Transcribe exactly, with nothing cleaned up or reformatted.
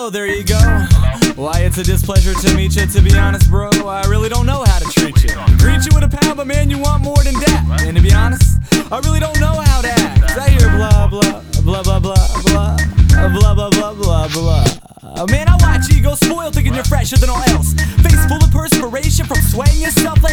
Oh, there you go. Why, it's a displeasure to meet you. To be honest, bro, I really don't know how to treat you. Greet you with a pound, but man, you want more than that. And to be honest, I really don't know how to act. I hear blah, blah, blah, blah, blah, blah, blah, blah, blah, blah, blah. Man, I watch you go spoiled thinking you're fresher than all